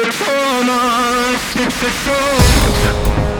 تو مست چشم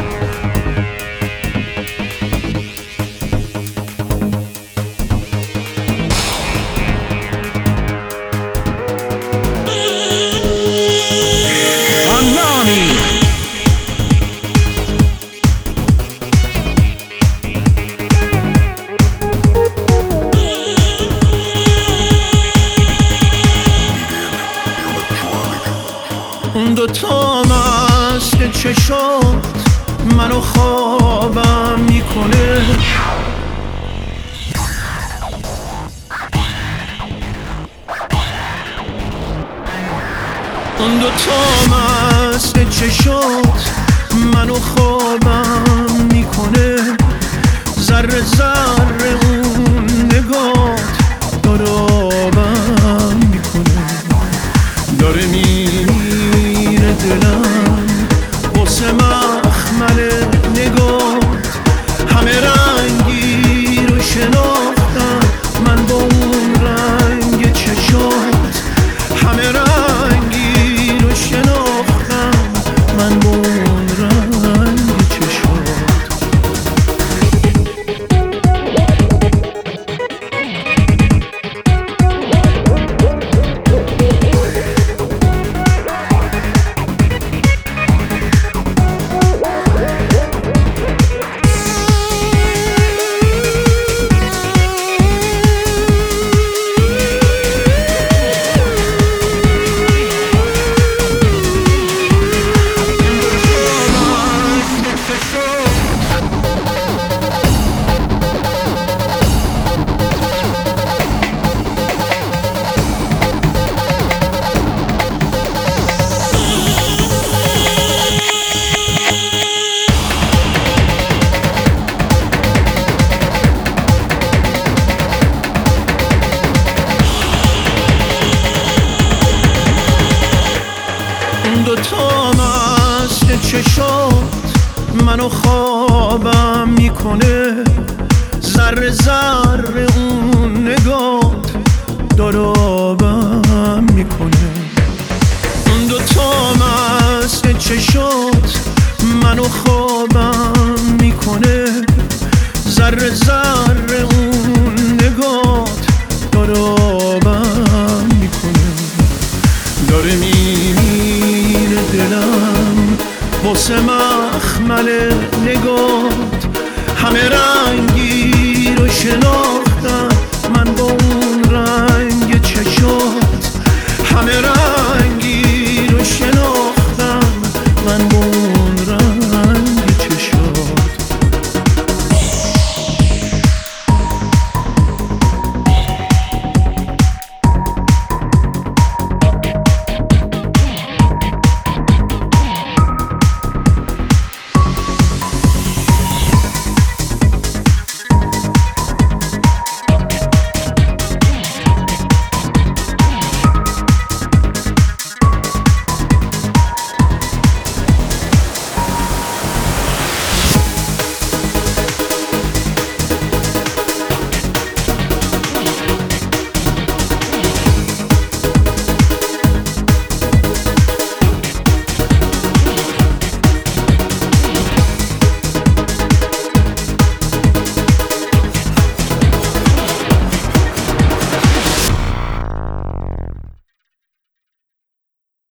اون دوتا مست چشات منو خوابم میکنه اون دوتا مست چشات منو خوابم میکنه ذره ذره اون نگات دارابم میکنه داره میره دلم واسه مخمل نگات همه رنگی رو شناختم من با اون رنگ چشات همه رنگی رو شناختم من با اون رنگ چشات دوتا مست چشات منو خوابم میکنه ذره ذره اون نگات دارابم میکنه اون دوتا مست چشات منو خوابم میکنه ذره ذره اون نگات دارابم میکنه داره میمیره دلم واسه مخمل نگات همه رنگی رو شناختم من با اون رنگ چشات همه رنگ